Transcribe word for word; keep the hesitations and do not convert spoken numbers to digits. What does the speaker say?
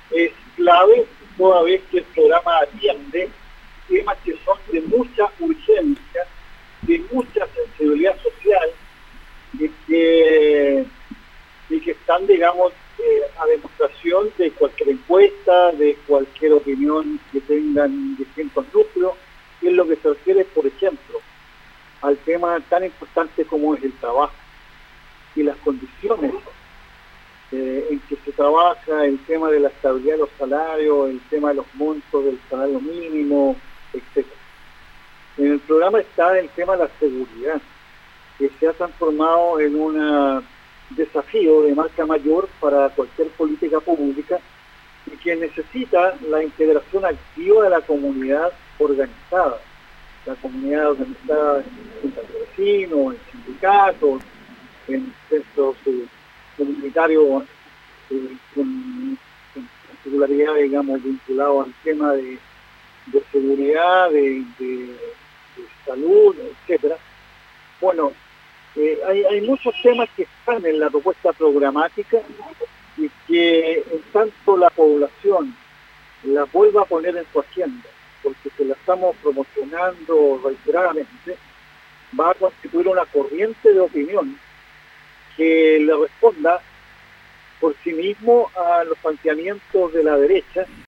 es clave, toda vez que el programa atiende temas que son de mucha urgencia, de mucha sensibilidad social, y que, y que están, digamos, eh, a demostración de cualquier encuesta, de cualquier opinión que tengan distintos núcleos, y es lo que se refiere, por ejemplo, al tema tan importante como es el trabajo y las condiciones eh, en que se trabaja, el tema de la estabilidad de los salarios, el tema de los montos del salario mínimo, etcétera. En el programa está el tema de la seguridad, que se ha transformado en un desafío de marca mayor para cualquier política pública y que necesita la integración activa de la comunidad organizada, la comunidad organizada en juntas de vecinos, en sindicatos, en centros eh, comunitarios eh, con, con particularidad, digamos, vinculado al tema de, de seguridad, de, de, de salud, etcétera. Bueno, eh, hay, hay muchos temas que están en la propuesta programática y que en tanto la población la vuelva a poner en su agenda, porque se la estamos promocionando reiteradamente, va a constituir una corriente de opinión que le responda por sí mismo a los planteamientos de la derecha